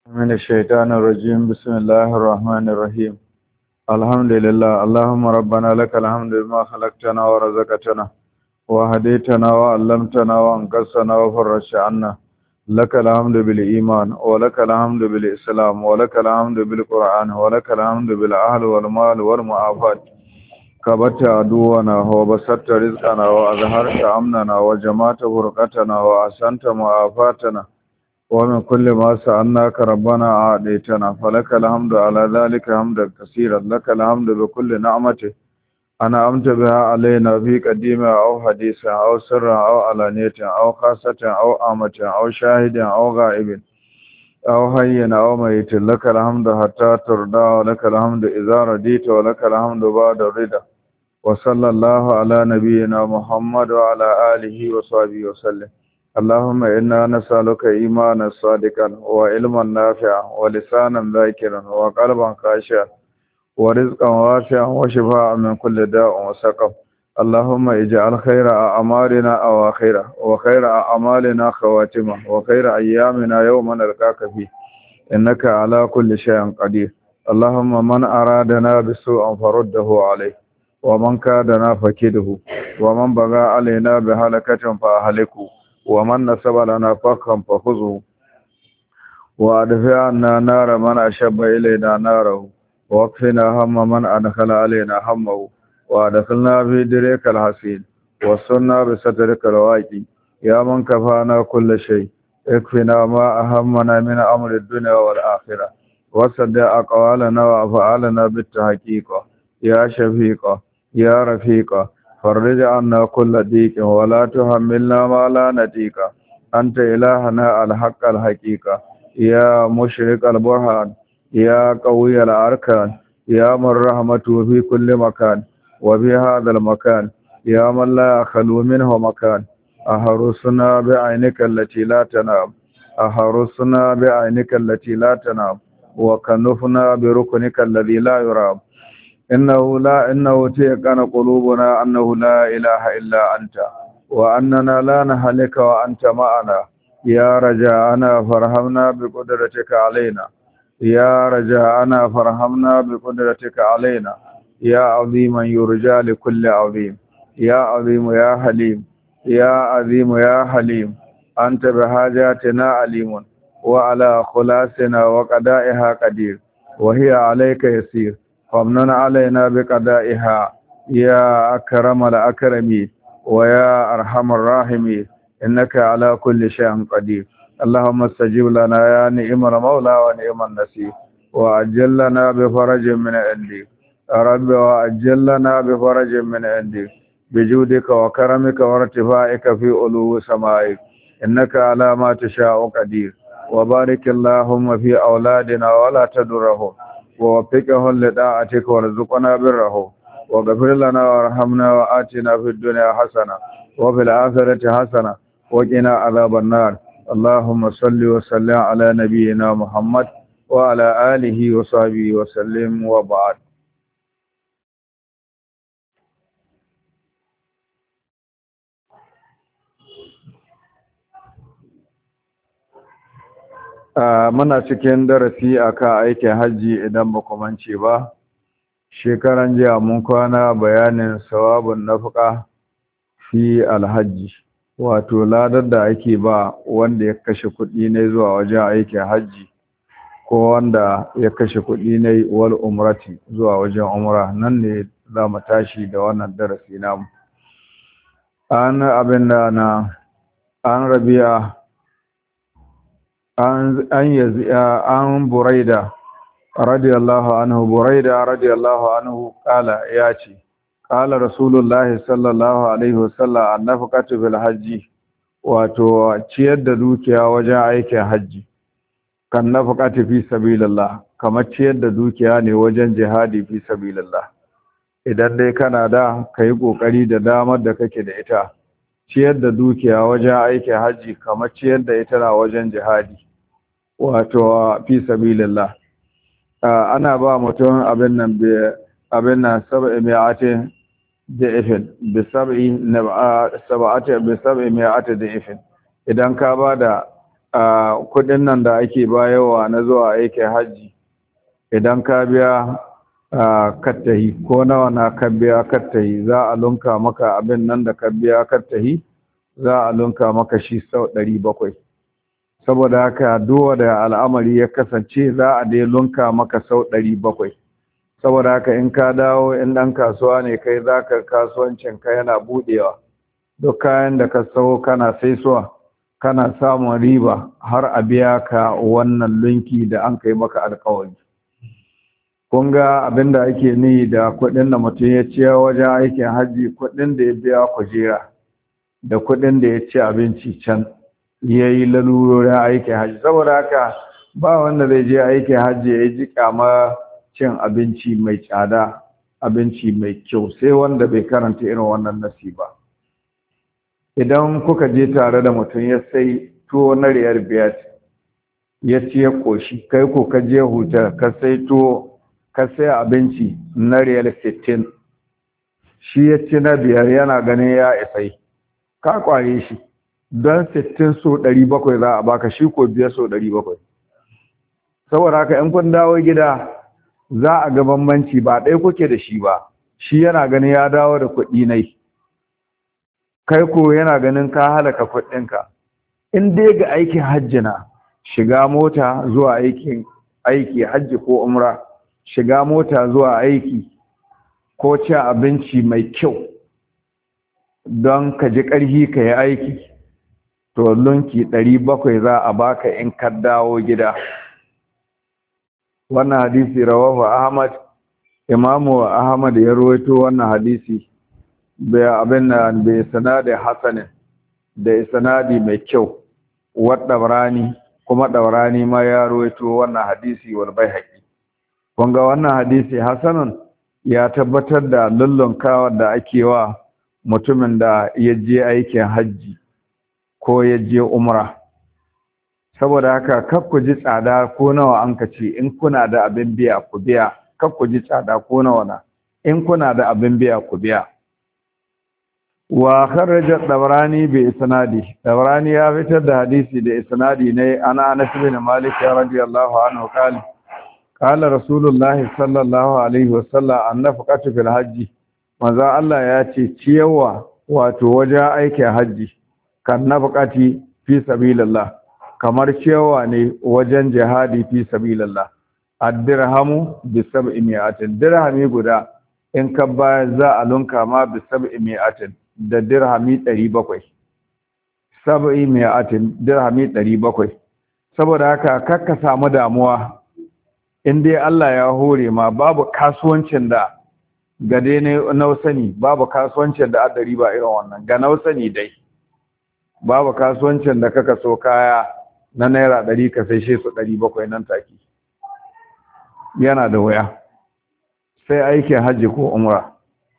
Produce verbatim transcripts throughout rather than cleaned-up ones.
من الشيطان الرجيم بسم الله الرحمن الرحيم الحمد لله اللهم ربنا لك الحمد بما خلقتنا ورزقتنا وهديتنا وعلمتنا وانقذتنا وفرجت عنا لك الحمد بالإيمان ولك الحمد بالإسلام ولك الحمد بالقرآن ولك الحمد بالأهل والمال والمعافات كبت عدونا وبسطت رزقنا وأظهرت أمننا وجمعت فرقتنا وأحسنت معافاتنا ومن كل ما سألناك ربنا أعطيتنا فلك الحمد على ذلك حمدا كثيرا لك الحمد بكل نعمته أنعمت بها علينا في قديمة أو حديثة أو سر أو علانية أو خاصة أو عامة أو شاهد أو غائب أو حي أو ميت لك الحمد حتى ترضى ولك الحمد إذا رضيت ولك الحمد بعد الرضا وصلى الله على نبينا محمد وعلى آله وصحبه وسلم اللهم إنا نسألك إيمانا صادقا وعلما نافعا ولسانا ذاكرا وقلبا خاشعا ورزقا واسعا وشفاء من كل داء وسقم اللهم اجعل خير أعمالنا أواخره وخير أعمالنا خواتمه وخير أيامنا يوم نلقاك فيه إنك على كل شيء قدير اللهم من أرادنا بسوء فرده عليه ومن كادنا فكده ومن بغى علينا بهلكة فأهلكه ومن نسب لنا فخا فخذه وادفع عنا نار من أشب إلينا ناره واكفنا هم من أدخل علينا همه وادخلنا في دريك الحسين وصلنا بسترك الواقي يا من كفانا كل شيء اكفنا ما أهمنا من أمر الدنيا والآخرة وصدق أقوالنا وأفعالنا بالتحقيق يا شفيق يا رفيق فرج عنا كل ضيق ولا تحملنا ما لا نطيق أنت إلهنا الحق الحقيقة يا مشرق البرهان يا قوي الأركان يا من رحمته في كل مكان وفي هذا المكان يا من لا يخلو منه مكان أحرسنا بعينك التي لا تنام أحرسنا بعينك التي لا تنام وكنفنا بركنك الذي لا يرام إنه لا إنه تيقن قلوبنا أنه لا إله إلا أنت وأننا لا نهلك وأنت معنا يا رجاءنا فرحمنا بقدرتك علينا يا رجاءنا فرحمنا بقدرتك علينا يا عظيما يرجى لكل عظيم يا عظيم يا حليم يا عظيم يا حليم أنت بحاجاتنا عليم وعلى خلاصنا وقضائها قدير وهي عليك يسير فامنن علينا بقضائها يا أكرم الأكرمين ويا أرحم الراحمين إنك على كل شيء قدير اللهم استجب لنا يا نعم المولى ونعم النصير وأجل لنا بفرج من عندك رب وأجل لنا بفرج من عندك بجودك وكرمك وارتفاعك في علو سمائك إنك على ما تشاء قدير وبارك اللهم في أولادنا ولا تدرهم ووفقهم لطاعتك وارزقنا بره واغفر لنا وارحمنا وآتنا في الدنيا حسنة وفي الآخرة حسنة وقنا عذاب النار اللهم صل وسلم على نبينا محمد وعلى آله وصحبه وسلم وبعد muna cikin darasi akan aikin hajji idan ba ku mance ba shekaran jiya mun kwana bayanin sawabun nafqa fi alhajji wato ladar da ake ba wanda ya kashe kuɗi ne zuwa wajen aikin hajji ko wanda ya kashe kuɗi ne wal umrati zuwa wajen umra nan ne za mu tashi da wannan darasi namu an abin da na an rabi'a an an yazi an buraida radiyallahu anhu buraida radiyallahu anhu kala yace qala rasulullahi sallallahu alaihi wasallam annafaqatu bil hajji wato ciyar da dukiya wajen aikin hajji kan nafaqatu fi sabilillah kamar ciyar da dukiya ne wajen jihadi fi sabilillah idan dai kana da kai kokari da damar da kake da ita ciyar da dukiya wajen aikin hajji kamar ciyar da ita na wajen jihadi wato fi sabilillah ana ba mutum abin nan bi abin nan sab'i mi'atin da'ifin bi sab'i sab'ati bi sab'i mi'ati da'ifin idan ka bada a kudin nan da ake bayarwa na zuwa aikin hajji idan ka biya kattahi ko nawa na ka biya kattahi za a lunka maka abin nan da ka biya kattahi za a lunka maka shi sau ɗari bakwai. Saboda haka duwa da al'amari ya kasance za a dai lunka maka sau ɗari bakwai. Saboda haka in ka dawo in ɗan kasuwa ne kai za ka kasuwancin ka yana buɗewa, duk kayan da ka sau kana saisuwa kana samun riba har a biya ka wannan lunki da an kai maka alƙawari. Kun ga abin da ake ni da kuɗin da mutum ya ciya wajen aikin hajji, kuɗin da ya biya kujera da kuɗin da ya ci abinci can ya yi lalurorin aikin hajji. Saboda haka ba wanda zai je aikin hajji ya ji kyama cin abinci mai tsada, abinci mai kyau, sai wanda bai karanta irin wannan nasi ba. Idan kuka je tare da mutum ya sai tuwo na riyar biyar ya ci ya ƙoshi, kai ko ka je huta ka sai tuwo ka sai abinci na riyar sittin, shi ya ci na biyar yana ganin ya isai, ka kware shi don sittin so ɗari bakwai za a baka, shi ko biyar so ɗari bakwai. Saboda haka in kun dawo gida za a ga bambanci, ba ɗaya kuke da shi ba, shi yana ganin ya dawo da kuɗi nai, kai ko yana ganin ka halaka kuɗinka. In dai ga aikin hajji na, shiga mota zuwa aikin aiki hajji ko umra, shiga mota zuwa aiki ko ci abinci mai kyau don ka ji ƙarfi ka yi aiki, to lunki ɗari bakwai za a baka in ka dawo gida. Wannan hadisi rawahu Ahmad, Imamu Ahmad ya rawaito wannan hadisi bai abin da bai sanadi hasanin da sanadi mai kyau, wa Dabrani kuma Dabrani ma ya rawaito wannan hadisi wal Baihaqi. Kun ga wannan hadisi hasanun ya tabbatar da lullunkawa da ake wa mutumin da ya je aikin hajji ko ya je umra. Saboda haka kar ku ji tsada ko nawa an ka ce, in kuna da abin biya ku biya, kar ku ji tsada ko nawa na, in kuna da abin biya ku biya. Wa kharaja Dabrani bi isnadi, Dabrani ya fitar da hadisi da isnadi ne ana Anas bin Malik radiyallahu anhu qala qala Rasulullah sallallahu alaihi wasallam annafaqatu fil hajji, manzo Allah ya ce ciyawa wato wajen aikin hajji kan nafaqati fi sabilillah, kamar ciyawa ne wajen jihadi fi sabilillah. Ad-dirhamu bi sab'i mi'atin, dirhami guda in ka bayar za a lunka ma bi sab'i mi'atin, da dirhami ɗari bakwai. Sab'i mi'atin, dirhami ɗari bakwai. Saboda haka kakka samu damuwa in dai Allah ya hore ma, babu kasuwancin da gade ne nausani, babu kasuwancin da adari ba irin wannan, ga nausani dai babu kasuwancin da kaka so kaya na naira ɗari ka sai shi su ɗari bakwai nan take, yana da waya, sai aikin hajji ko umra.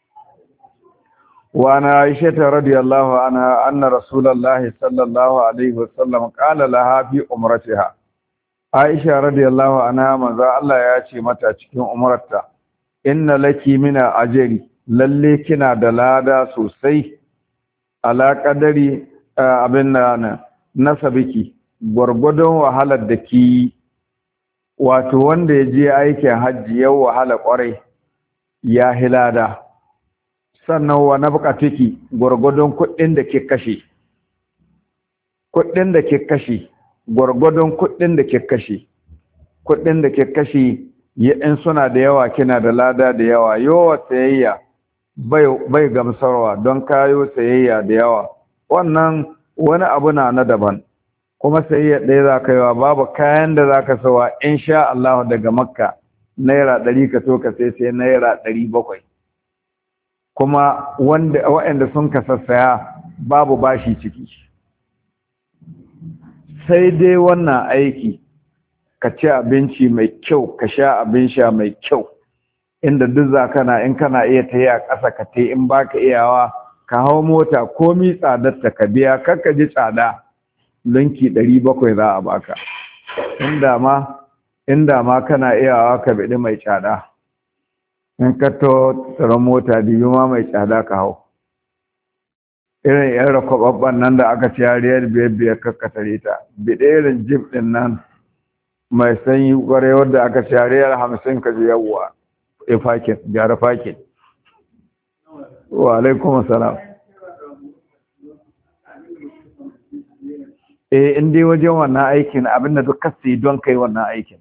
wa na aisha radiyallahu anha anna rasulullahi sallallahu alaihi wasallam qala laha fi umratiha, Aisha radiyallahu anha manzo Allah ya ce mata cikin umrarta, inna laki mina ajri, lalle kina da lada sosai, ala qadari abin nan nasabiki, gwargwadon wahalar da ki, wato wanda ya je aikin hajji yau wahala kwarai ya hilada. Sannan wa nabqatiki, gwargwadon kuɗin da ke kashe, kuɗin da ke kashe gwargwadon kuɗin da ke kashe, kuɗin da ke kashe in suna da yawa kina da lada da yawa. Yawa sayayya bai bai gamsarwa, don kayo sayayya da yawa wannan wani abu na na daban, kuma sayayya ɗaya za ka yawa, babu kayan da za ka sawa insha Allah daga Makka naira ɗari ka so ka sai sai naira ɗari bakwai, kuma wanda waɗanda sun ka sassaya babu bashi ciki. Sai dai wannan aiki ka ci abinci mai kyau, ka sha abin sha mai kyau, inda duk za kana in kana iya ta yi a ƙasa ka ta, in ba ka iyawa ka hau mota komi tsadarta ka biya, kakka ji tsada, linki ɗari bakwai za a baka. Inda ma inda ma kana iyawa ka biɗi mai tsada, in ka to tsaron mota biyu ma mai tsada ka hau. irin yan rakwababban nan da aka ci yariyar biyar biyar kakkatare ta bide irin jib din nan mai sanyi kwarai wadda aka ci yariyar hamsin ka ji yawwa a fakin gyara fakin wa alaikum salam. eh in dai wajen wannan aikin abinda duk kasi don kai wannan aikin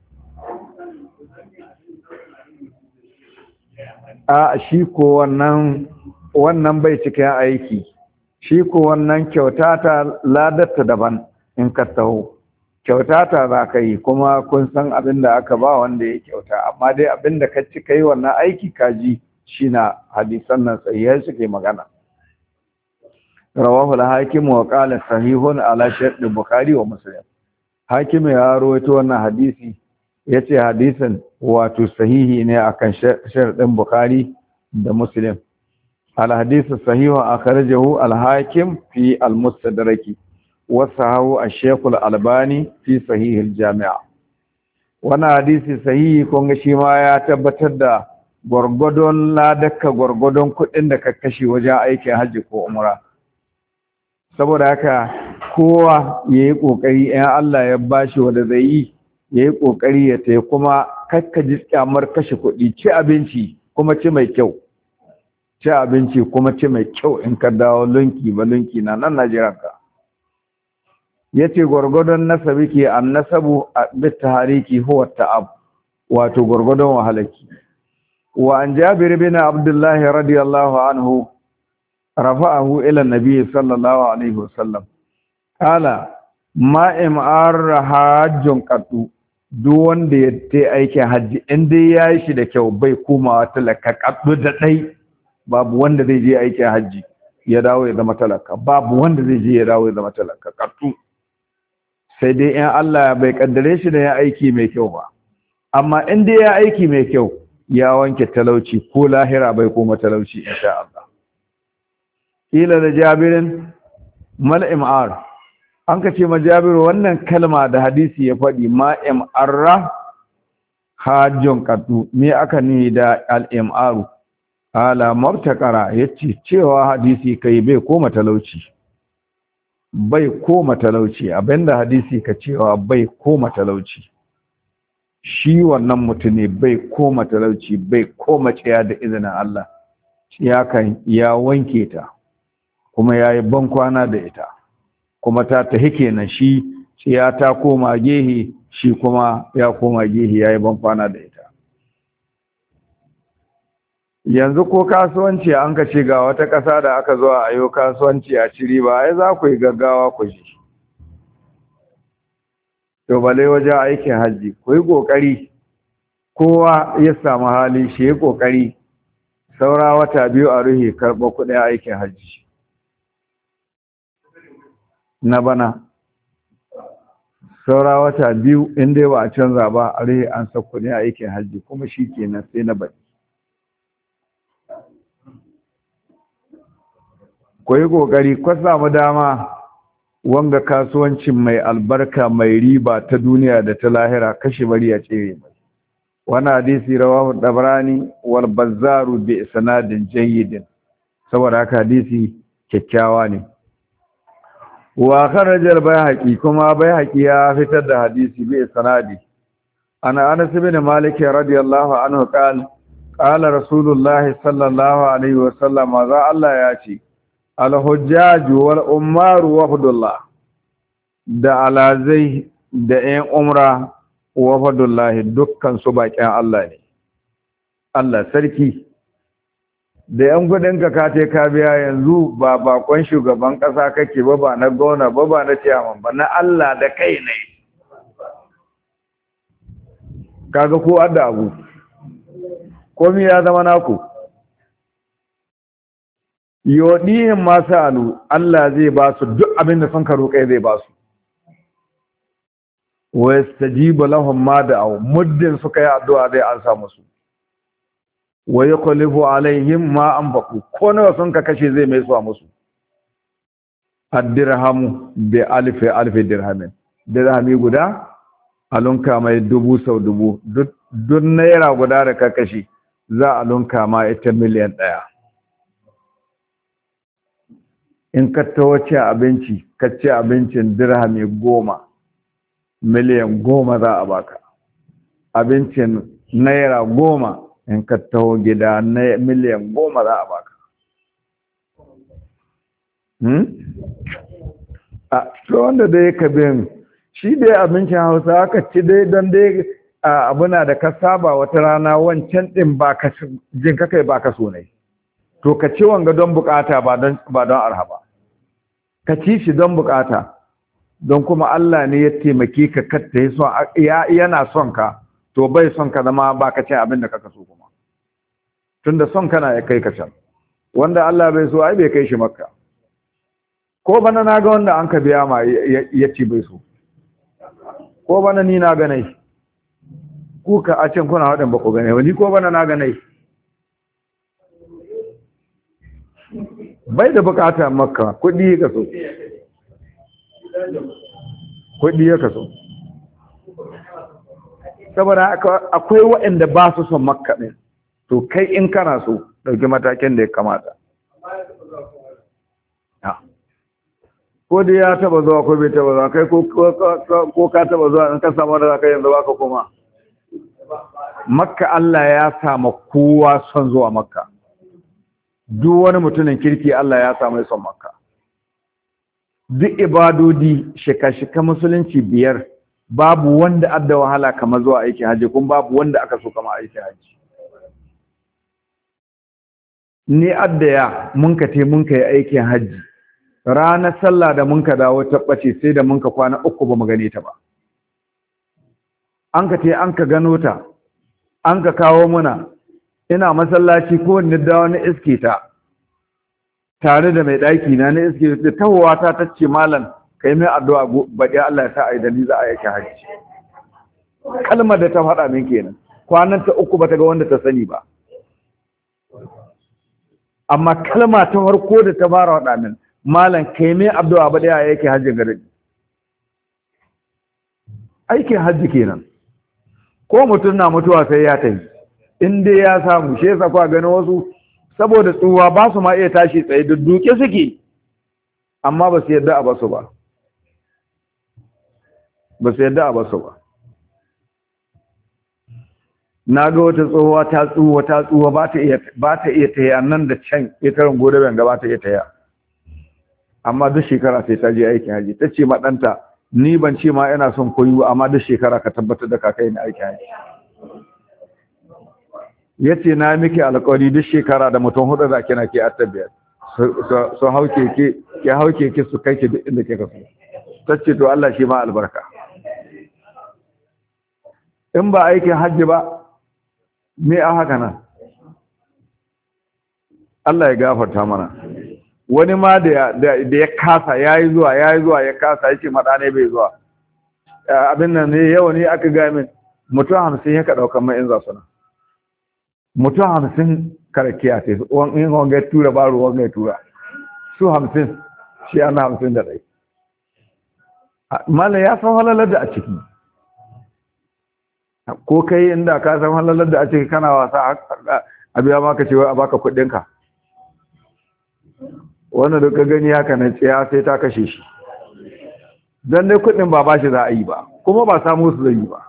a shi ko wannan wannan bai cikin aiki shi ko wannan kyauta ta ladatta daban in ka taho kyauta ta za ka yi kuma kun san abin da aka ba wanda ya kyauta amma dai abin da ka ci kai wannan aiki ka ji shi na hadisan nan sahihai suke magana rawahu al-hakim wa qala sahihun ala shart bukhari wa muslim hakim ya rawaito wannan hadisi yace hadisin wato sahihi ne akan sharadin bukhari da muslim al-hadith sahihu akhrajahu al-hakim fi al-mustadraki wa sahahu al-shaykh al-albani fi sahih al-jami' wannan hadisi sahihi kun ga shi ma ya tabbatar da gurgudun ladaka gurgudun kudin da ka kashe wajen aikin haji ko umra saboda haka kowa yayi kokari in Allah ya bashi wanda zai yi ya yi ƙoƙari ya taya kuma kakka ji kyamar kashe kuɗi ci abinci kuma ci mai kyau ci abinci kuma ci mai kyau in ka dawo lunki ba lunki na nan najiranka ya ce gwargwadon nasabi ke an nasabu a bitta hariki huwa ta'ab wato gwargwadon wahalaki wa an jabir bin abdullahi radiyallahu anhu rafa'ahu ila nabi sallallahu alaihi wasallam qala ma im'ar hajjun qatu duk wanda ya ta aikin hajji in dai ya yi shi da kyau bai komawa talaka kaddu da dai babu wanda zai je aikin hajji ya dawo ya zama talaka babu wanda zai je ya dawo ya zama talaka kaddu sai dai in Allah bai kaddare shi da ya aiki mai kyau ba amma in dai ya aiki mai kyau ya wanke talauci ko lahira bai koma talauci insha Allah ila da jabirin mal im'ar an ka ce ma jabiru wannan kalma da hadisi ya faɗi ma'im arra hajjon kaddu me aka ni da al'imaru ala martakara yace cewa hadisi kai bai koma talauci bai koma talauci abinda hadisi ka cewa bai koma talauci shi wannan mutune bai koma talauci bai koma ciya da izinin Allah ciya kan ya wanke ta kuma yayi ban kwana da ita kuma ta tahi kenan shi ya ta koma gehe shi kuma ya koma gehe yayi ban kwana da ita yanzu ko kasuwanci an ka ce ga wata ƙasa da aka zo a ayo kasuwanci a ciri ba ai za ku yi gaggawa ku ji to bale wajen aikin hajji ku yi ƙoƙari kowa ya samu hali shi ya ƙoƙari saura wata biyu a ruhe karɓar kuɗin aikin hajji na bana saura wata biyu inda ba a canza ba a rai an sauko ne a aikin hajji kuma shi kenan sai na bari ku yi ƙoƙari ku samu dama wanga kasuwancin mai albarka mai riba ta duniya da ta lahira kashe bari a tsere mai wani hadisi rawahu dabrani wal bazzaru bi isnadin jayyidin saboda haka hadisi kyakkyawa ne wa kharaja al-bayhaqi kuma bayhaqi ya fitar da hadisi bi sanadi ana Anas ibn Malik radiyallahu anhu qala qala rasulullahi sallallahu alaihi wasallam za Allah ya ce al-hujjaj wal ummar wafdullah da alazai da ɗan umra wafdullah dukkan su bakin Allah ne Allah sarki da yan gudun ka kate ka biya yanzu ba bakon shugaban kasa kake ba ba na gona ba ba na ciyaman ba na Allah da kai ne kaga ko adda abu komai ya zama naku yodihin masalu Allah zai ba su duk abin da sun karo kai zai ba su wa yastajibu lahum ma da'u muddin suka yi addu'a zai ansa musu wa yuqlibu alaihim ma anfaqu ko nawa sun ka kashe zai mai suwa musu ad-dirhamu bi alfi alfi dirhamin dirhami guda alunka mai dubu sau dubu duk naira guda da ka kashe za a lunka ma ita miliyan ɗaya in ka tawo ci abinci ka ci abincin dirhami goma miliyan goma za a baka abincin naira goma in ka taho gida na miliyan goma za a baka hmm? a to wanda dai ka bin shi dai abincin hausa aka ci dai don dai abuna da ka saba wata rana wancan din ba ka jin ka kai ba ka so ne to ka ci wanga don bukata ba don ba don arha ba ka ci shi don bukata don kuma Allah ne ya taimake ka katta yi son yana son ka to bai son ka zama ba ka cin abin da kaka so kuma tunda son kana ya kai ka can wanda Allah bai so ai bai kai shi makka ko bana na ga wanda an ka biya ma ya ci bai so ko bana ni na ganai ku ka a can kuna waɗanda ba ku ganai wani ko bana na ganai bai da bukata makka kuɗi ka so kuɗi ya kaso saboda akwai waɗanda ba su son makka ɗin to kai in kana so ɗauki matakin da ya kamata ko da ya taba zuwa ko bai taba zuwa kai ko ka taba zuwa in ka samu da kai yanzu baka koma makka Allah ya sama kowa son zuwa makka duk wani mutumin kirki Allah ya samu son makka duk ibadodi shika-shika musulunci biyar babu wanda adda wahala kamar zuwa aikin haji kuma babu wanda aka so kama aikin haji ni adda ya mun ka te mun ka yi aikin haji ranar sallah da mun ka dawo tabbace sai da mun ka kwana uku ba mu gane ta ba an ka te an ka gano ta an ka kawo muna ina masallaci ko ni dawo ni iske ta tare da mai ɗaki na ne iske da tawowa ta tace malam kai mai addu'a baɗi Allah ya sa ai da ni za a yake haji kalmar da ta faɗa min kenan kwanan ta uku bata ga wanda ta sani ba amma kalma ta farko da ta fara faɗa min malam kai mai addu'a baɗi a yake haji gari aikin haji kenan ko mutum na mutuwa sai ya tafi in dai ya samu shi yasa kwa ganin wasu saboda tsuwa ba su ma iya tashi tsaye da duke suke amma ba su yadda a basu ba ba su yadda a basu ba na ga wata tsohuwa ta tsuwa ta tsuwa ba ta iya ba ta iya taya nan da can itarin gode ban ga ba ta iya taya amma duk shekara sai ta je aikin haji ta ce ma ɗanta ni ban ce ma ina son koyi amma duk shekara ka tabbatar da ka kai ni aikin haji ya ce na miki alƙawari duk shekara da mutum hudu da kina ke attabiyar su hauke ke ke hauke ke su kai ki duk inda kika so tace to Allah shi ma albarka in ba aikin hajji ba me a haka nan Allah ya gafarta mana wani ma da da ya kasa yayi zuwa yayi zuwa ya kasa yace madane bai zuwa abin nan ne yau ne aka ga min mutum hamsin ya ka daukan mai in za su nan mutum hamsin karakiya ce in wanga tura baro wanga tura su hamsin shi ana hamsin da ɗai malam ya san halalar da a ciki ko kai inda ka san halalar da a ciki kana wasa a biya maka cewa a baka kuɗinka wanda da ka gani haka na tsaya sai ta kashe shi don dai kuɗin ba ba shi za a yi ba kuma ba samu su zai yi ba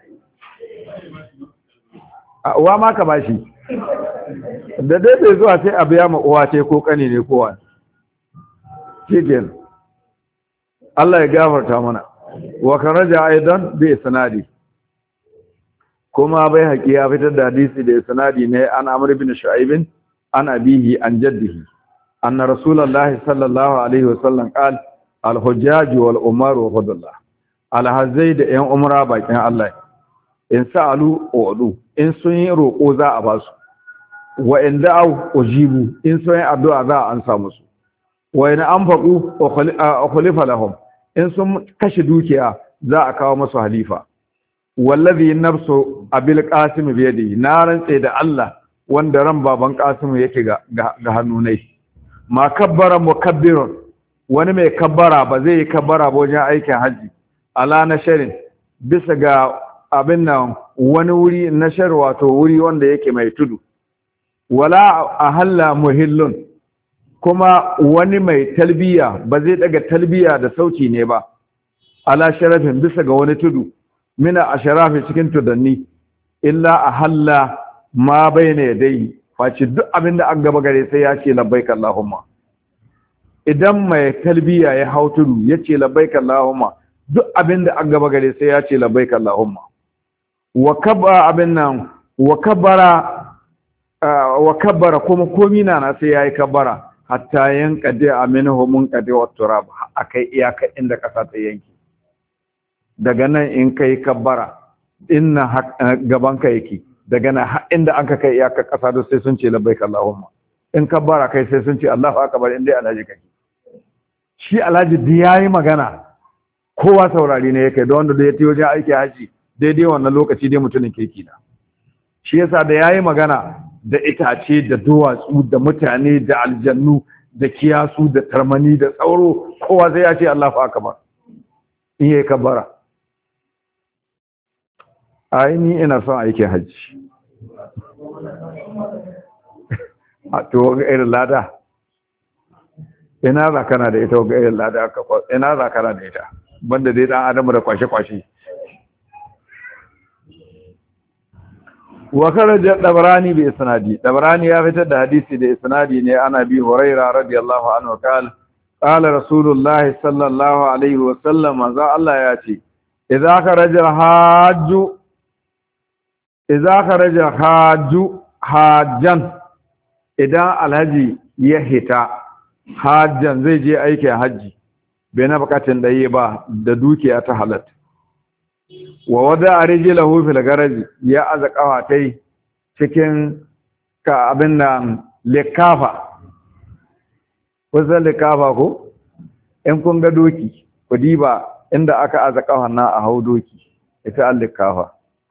uwa ma ka bashi da dai bai zuwa sai a biya ma uwa ce ko kane ne kowa cikin Allah ya gafarta mana wa karaja aidan bi sanadi kuma bai haƙi ya fitar da hadisi da sanadi ne an Amr ibn Shu'aib an abihi an jaddihi anna rasulullahi sallallahu alaihi wasallam qala al-hujjaj wal umar wa fadlullah al-hazai da yan umra bakin Allah in sa'alu udu in sun yi roƙo za a ba su wa in da'u ujibu in sun yi addu'a za a ansa musu wa in anfaqu ukhlifa lahum in sun kashi dukiya za a kawo musu halifa wallazi nafsu abil qasim bi yadihi na rantse da Allah wanda ran baban qasim yake ga ga hannunai ma kabbara mukabbirun wani mai kabbara ba zai yi kabbara ba wajen aikin haji ala na sharin bisa ga abin nan wani wuri na shar wato wuri wanda yake mai tudu wala ahalla muhillun kuma wani mai talbiya ba zai daga talbiya da sauti ne ba ala sharafin bisa ga wani tudu mina asharafi cikin tudanni illa ahalla ma bayna yadayhi face duk abin da an gaba gare sai ya ce labbaik Allahumma. Idan mai talbiya ya hau tudu ya ce labbaik Allahumma, duk abin da an gaba gare sai ya ce labbaik Allahumma. Wa kabba abin nan wa kabbara wa kabbara kuma komi na na sai yayi kabbara hatta yanqadi aminhu munqadi wa turab akai iyaka inda kasa ta yanki. Daga nan in kai kabbara inna gaban ka yake daga nan inda an ka kai iyaka kasa da sai sun ce labbaik Allahumma. In kabbara kai sai sun ce Allahu akbar inda alhaji kake. Shi alhaji da yayi magana kowa saurari ne yake da wanda da ya tiyo wajen aiki haji daidai wannan lokaci dai mutumin keke na. Shi yasa da yayi magana da itace da duwatsu da mutane da aljannu da kiyasu da tarmani da tsauro kowa sai ya ce Allahu akbar in yayi kabbara. Ai ni ina son aikin haji. A to ga irin lada ina za kana da ita ga irin lada ka ina za kana da ita banda dai dan adamu da kwashe kwashe. wa kharaja dabrani bi isnadi dabrani ya fitar da hadisi da isnadi ne ana bi hurairah radiyallahu anhu qala qala rasulullahi sallallahu alaihi wa sallam za Allah ya ce idza kharaja hajju idza kharaja hajju hajjan idan alhaji ya hita hajjan zai je aikin haji bai na bukatin da yi ba da dukiya ta halatta wa wada arjilahu fil garaj ya azqawa tai cikin ka abin nan likafa wasa likafa ko in kun ga doki ku diba inda aka azqawa na a hau doki ita al likafa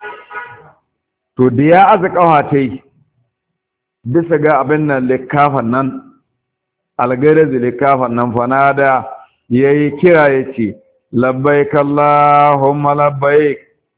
to da ya azqawa tai bisa ga abin nan likafan nan algaraj likafan nan fanada yayi kira yace labbaik Allahumma labbaik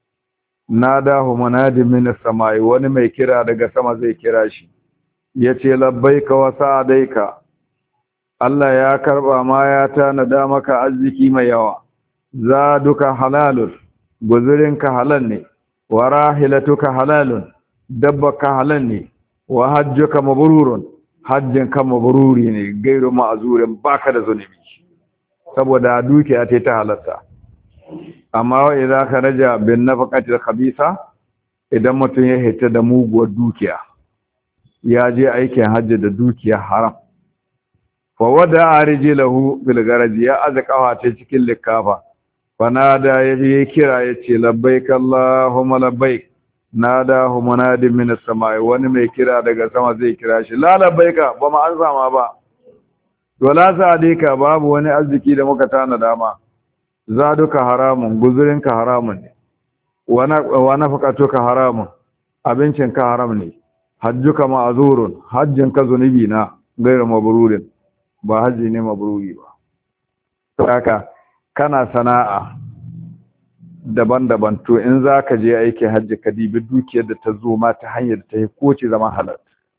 nadahu munadi min as-samai wani mai kira daga sama zai kira shi yace labbaik wa sa'adaika Allah ya karba ma ya tanada maka arziki mai yawa zaduka halalun guzurinka halal ne wa rahilatuka halalun dabbaka halal ne wa hajjuka mabrurun hajjinka mabruri ne gairu ma'zurin baka da zunubi saboda dukiya ta ta halatta amma wa idza kharaja bin nafaqatil khabisa idan mutum ya hita da muguwar dukiya ya je aikin hajji da dukiya haram fa wada arjilahu bil garaji ya azqawa ta cikin likafa fanada ya kira yace labbaik allahumma labbaik nadahu munadi min as-samai wani mai kira daga sama zai kira shi la labbaika ba ma an sama ba wala sa'adika babu wani arziki da muka tana dama zaduka haramun guzurinka haramun ne wa nafaqatuka haramun abincinka haram ne hajjuka ma'zurun hajjinka zunubi na gairu mabrurin ba haji ne mabruri ba haka kana sana'a daban-daban to in zaka je aiki hajji ka dibi dukiyar da ta zo ma ta hanyar da ta yi koce zaman halal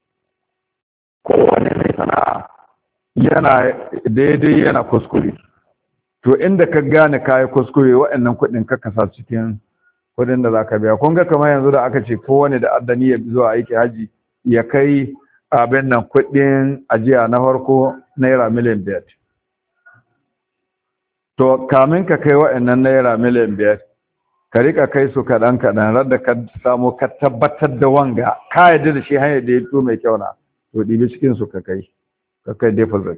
kowane mai sana'a yana daidai yana kuskure to inda ka gane kayi kuskure waɗannan kuɗin ka kasa cikin kuɗin da zaka biya kun ga kamar yanzu da aka ce kowane da addani ya zuwa aiki haji ya kai abin nan kuɗin ajiya na farko naira miliyan biyar to kamin ka kai waɗannan naira miliyan biyar ka rika kai su kaɗan kaɗan radda ka samu ka tabbatar da wanga ka yarda da shi hanyar da ya to mai kyau na to ɗibi cikin su ka kai kakai deposit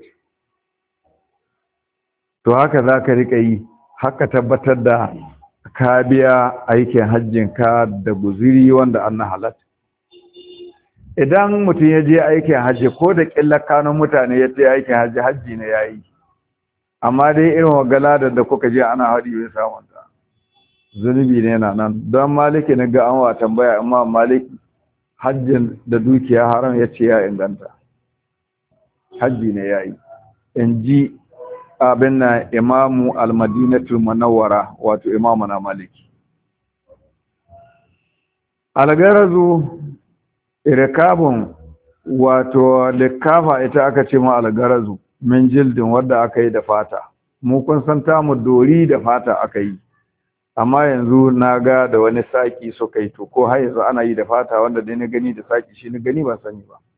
to haka za ka rika yi haka tabbatar da ka biya aikin hajjinka da guziri wanda an na halatta idan mutum ya je aikin hajji ko da ƙillar kanun mutane ya je aikin hajji hajji ne ya yi amma dai irin wagala da kuka je ana haɗi bai samun ta zunubi ne na nan don maliki na ga an wa tambaya amma maliki hajjin da dukiya haram ya ce ya inganta hajji ne ya yi in ji abin na imamu al-madinatul munawwara wato imamu na maliki algarazu irkabun wato likafa ita aka ce ma algarazu min jildin wadda aka yi da fata mu kun san ta mu dori da fata aka yi amma yanzu na ga da wani saki suka yi to ko har yanzu ana yi da fata wanda dai na gani da saki shi ni gani ba sani ba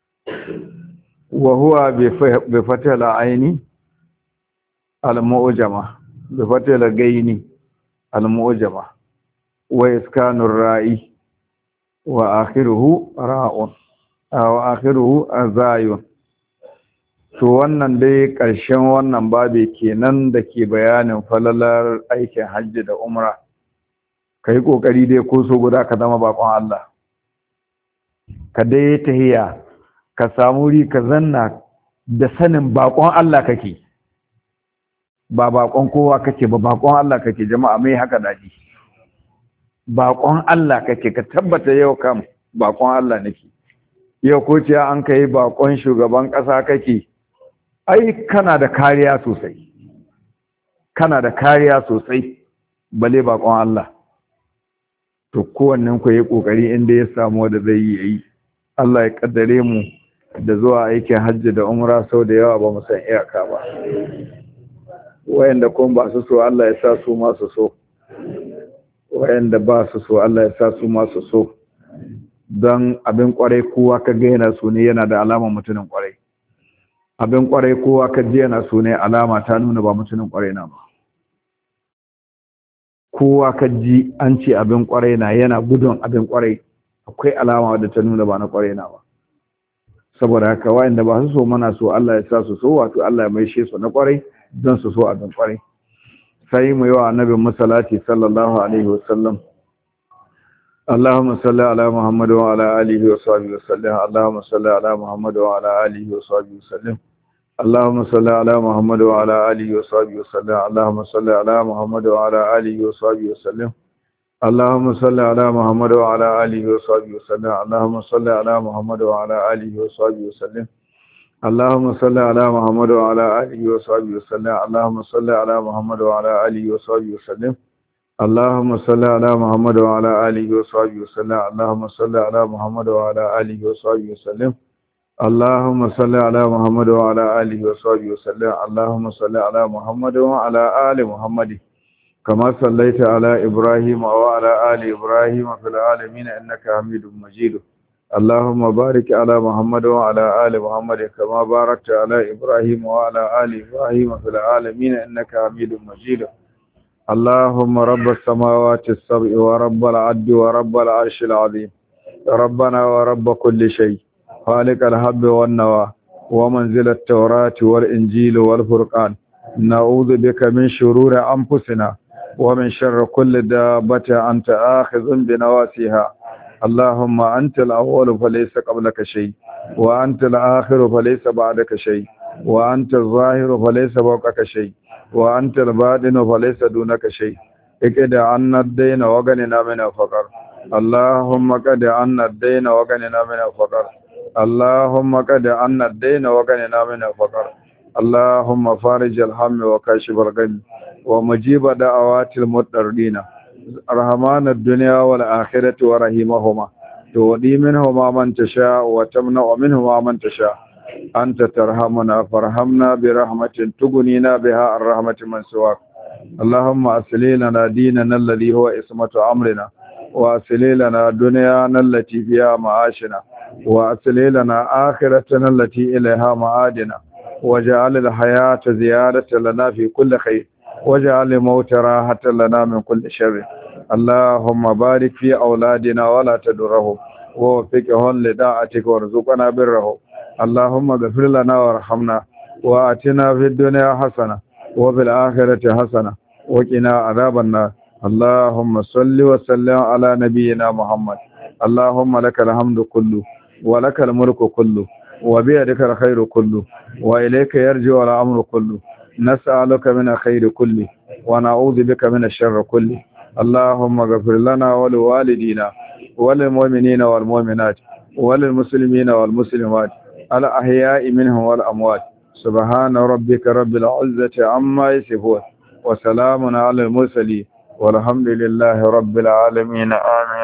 wa huwa bi fatala aini al-mu'jama bi fatala gaini al-mu'jama wa iskanur ra'i wa akhiruhu ra'un wa akhiruhu azayun to wannan dai ƙarshen wannan babe kenan da ke bayanin falalar aikin hajji da umra kai kokari dai ko so guda ka zama bakon Allah ka dai tahiya ka samu ri ka zanna da sanin bakon Allah kake ba bakon kowa kake ba bakon Allah kake jama'a mai haka dadi bakon Allah kake ka tabbata yau kam bakon Allah nake yau ko ce an kai bakon shugaban ƙasa kake ai kana da kariya sosai kana da kariya sosai bale bakon Allah to kowannen ku yi kokari inda ya samu wanda zai yi yi Allah ya kaddare mu da zuwa aikin hajji da umra sau da yawa ba mu san iyaka ba wayanda kuma ba su so Allah ya sa su ma su so wayanda ba su so Allah ya sa su ma su so don abin kwarai kowa ka ga yana so ne yana da alama mutumin kwarai abin kwarai kowa ka ji yana so ne alama ta nuna ba mutumin kwarai na ba kowa ka ji an ce abin kwarai na yana gudun abin kwarai akwai alama wadda ta nuna ba na kwarai na ba saboda haka wayanda ba su so mana so Allah ya sa su so wato Allah ya maishe su na kwarai don su so abin kwarai sai mu yi wa annabi musallati sallallahu alaihi wasallam اللهم صل على محمد وعلى آله وصحبه وسلم اللهم صل على محمد وعلى آله وصحبه وسلم اللهم صل على محمد وعلى آله وصحبه وسلم اللهم صل على محمد وعلى آله وصحبه وسلم اللهم صل على محمد وعلى آله وصحبه وسلم اللهم صل على محمد وعلى آله وصحبه وسلم اللهم صل على محمد وعلى آله وصحبه وسلم اللهم صل على محمد وعلى آله وصحبه وسلم اللهم صل على محمد وعلى آله وصحبه وسلم اللهم صل على محمد وعلى آله وصحبه وسلم اللهم صل على محمد وعلى آله وصحبه وسلم اللهم صل على محمد وعلى آل محمد كما صليت على إبراهيم وعلى آل إبراهيم في العالمين إنك حميد مجيد اللهم بارك على محمد وعلى آل محمد كما باركت على إبراهيم وعلى آل إبراهيم في العالمين إنك حميد مجيد اللهم رب السماوات السبع ورب العد ورب العرش العظيم ربنا ورب كل شيء خالق الحب والنوى ومنزل التوراة والإنجيل والفرقان نعوذ بك من شرور أنفسنا ومن شر كل دابة أنت آخذ بنواسيها اللهم أنت الأول فليس قبلك شيء وأنت الآخر فليس بعدك شيء وأنت الظاهر فليس فوقك شيء وأنت الباطن فليس دونك شيء اقض عنا الدين وغننا من الفقر اللهم قد عنا الدين وغننا من الفقر اللهم قد عنا الدين وغننا من الفقر اللهم فارج الهم وكاشف الغم ومجيب دعوات المضطرين رحمان الدنيا والآخرة ورحيمهما تودي منهما من تشاء وتمنع منهما من تشاء أنت ترحمنا فارحمنا برحمة تغنينا بها عن رحمة من سواك اللهم أصلح لنا ديننا الذي هو عصمة أمرنا وأصلح لنا دنيانا التي فيها معاشنا وأصلح لنا آخرتنا التي إليها معادنا واجعل الحياة زيادة لنا في كل خير واجعل الموت راحة لنا من كل شر اللهم بارك في أولادنا ولا تدرهم ووفقهم لطاعتك وارزقنا برهم اللهم اغفر لنا وارحمنا وآتنا في الدنيا حسنة وفي الآخرة حسنة وقنا عذاب النار اللهم صل وسلم على نبينا محمد اللهم لك الحمد كله ولك الملك كله وبيدك الخير كله وإليك يرجع الأمر كله نسألك من الخير كله ونعوذ بك من الشر كله اللهم اغفر لنا ولوالدينا وللمؤمنين والمؤمنات وللمسلمين والمسلمات الأحياء منهم والأموات سبحان ربك رب العزة عما يصفون وسلام على المرسلين والحمد لله رب العالمين آمين.